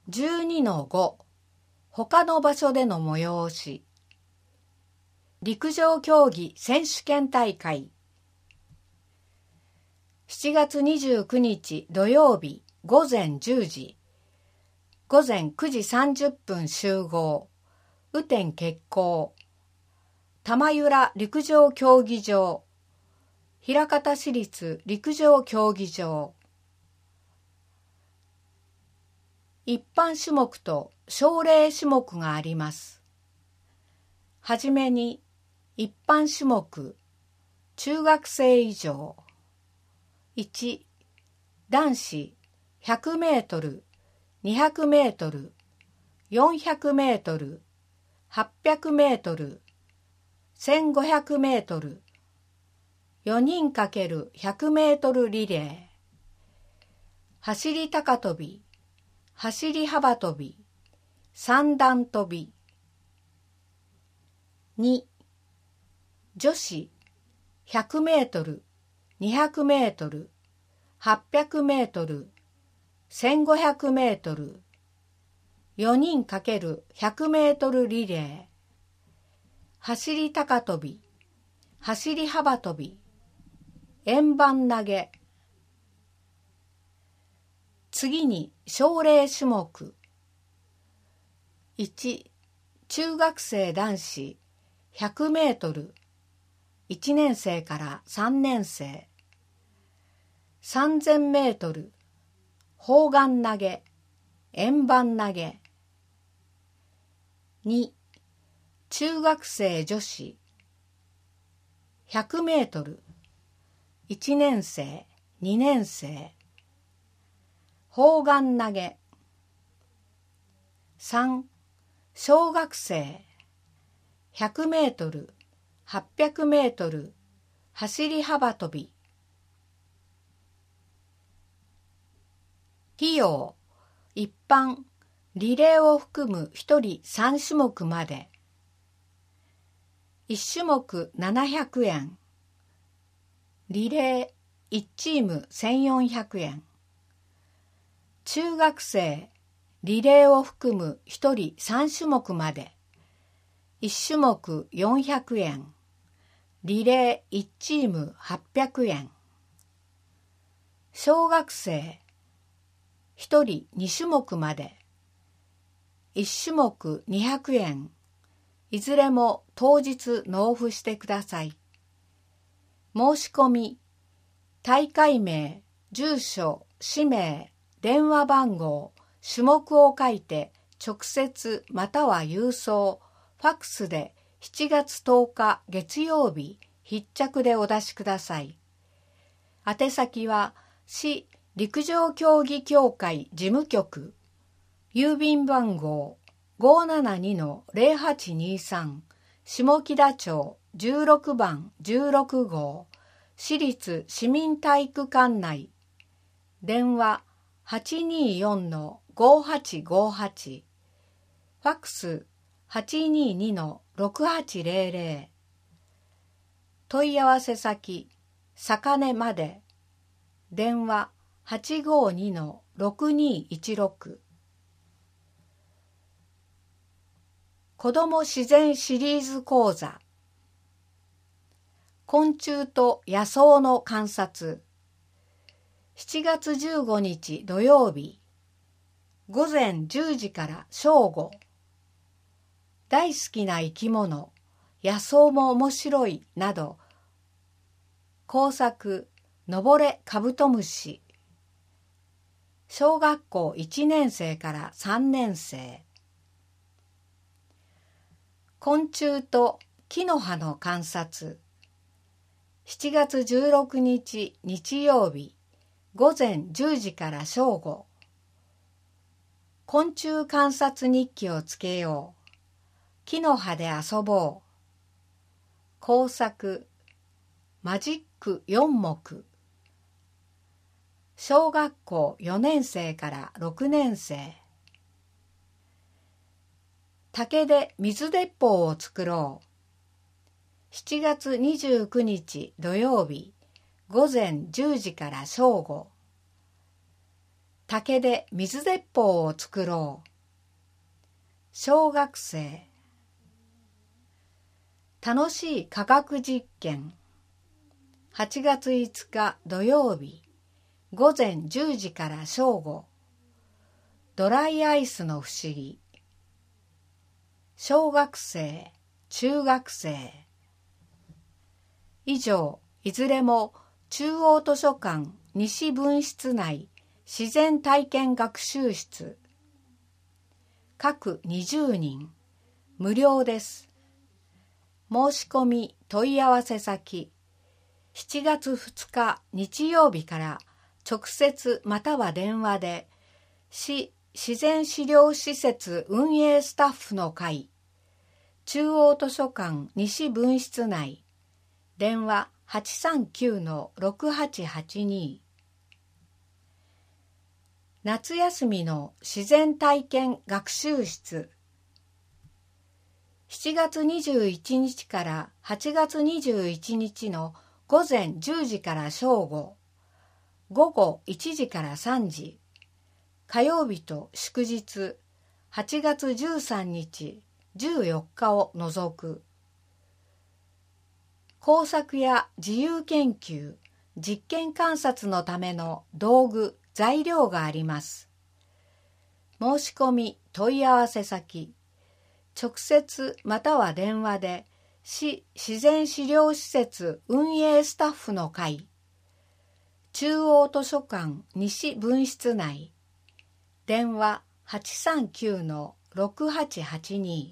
12-5 他の場所での催し陸上競技選手権大会7月29日土曜日午前10時午前9時30分集合雨天決行玉浦陸上競技場枚方市立陸上競技場一般種目と奨励種目があります。はじめに一般種目中学生以上1男子100メートル200メートル400メートル800メートル1500メートル4人×100メートルリレー走り高跳び走り幅跳び三段跳び2女子100メートル200メートル800メートル1500メートル4人×100メートルリレー走り高跳び走り幅跳び円盤投げ次に奨励種目1中学生男子100メートル1年生から3年生3000メートル砲丸投げ円盤投げ2中学生女子100メートル1年生2年生砲丸投げ3小学生100メートル800メートル走り幅跳び費用一般リレーを含む1人3種目まで1種目700円リレー1チーム1400円中学生リレーを含む1人3種目まで1種目400円リレー1チーム800円小学生1人2種目まで1種目200円いずれも当日納付してください。申し込み大会名住所氏名電話番号種目を書いて直接または郵送ファックスで7月10日月曜日必着でお出しください。宛先は市陸上競技協会事務局郵便番号 572-0823 下北町16番16号市立市民体育館内電話 824-5858 ファックス 822-6800 問い合わせ先坂根まで電話 852-6216 子ども自然シリーズ講座昆虫と野草の観察7月15日土曜日午前10時から正午大好きな生き物野草も面白いなど工作のぼれカブトムシ小学校1年生から3年生昆虫と木の葉の観察7月16日日曜日午前10時から正午昆虫観察日記をつけよう木の葉で遊ぼう工作マジック4目小学校4年生から6年生竹で水鉄砲を作ろう7月29日土曜日午前10時から正午竹で水鉄砲を作ろう。小学生。楽しい科学実験。8月5日土曜日、午前10時から正午。ドライアイスの不思議。小学生、中学生。以上、いずれも中央図書館西分室内自然体験学習室。各20人、無料です。申し込み問い合わせ先、7月2日日曜日から直接または電話で、市自然資料施設運営スタッフの会、中央図書館西分室内、電話 839-6882。夏休みの自然体験学習室。7月21日から8月21日の午前10時から正午、午後1時から3時、火曜日と祝日、8月13日、14日を除く。工作や自由研究、実験観察のための道具、材料があります。申し込み問い合わせ先、直接または電話で市自然資料施設運営スタッフの会、中央図書館西分室内、電話 839-6882。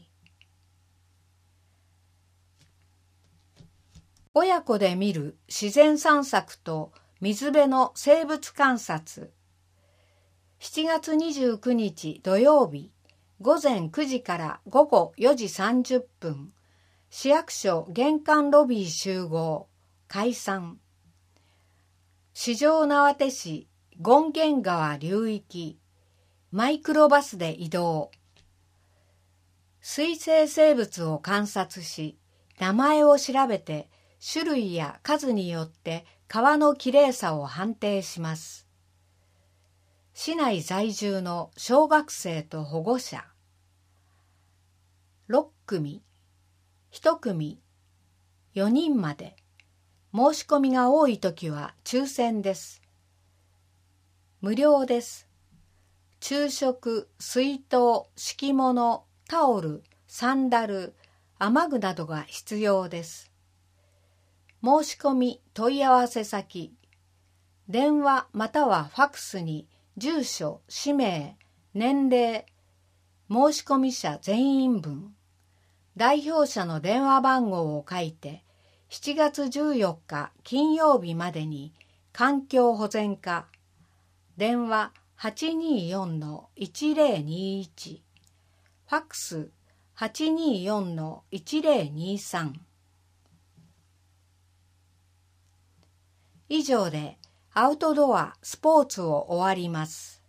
親子で見る自然散策と水辺の生物観察。7月29日土曜日、午前9時から午後4時30分、市役所玄関ロビー集合、解散。四条畷市権現川流域、マイクロバスで移動。水生生物を観察し、名前を調べて、種類や数によって川のきれいさを判定します。市内在住の小学生と保護者。6組、1組、4人まで。申し込みが多いときは抽選です。無料です。昼食、水筒、敷物、タオル、サンダル、雨具などが必要です。申し込み問い合わせ先、電話またはファクスに住所、氏名、年齢、申し込み者全員分、代表者の電話番号を書いて、7月14日金曜日までに環境保全課、電話 824-1021、ファクス 824-1023。以上でアウトドアスポーツを終わります。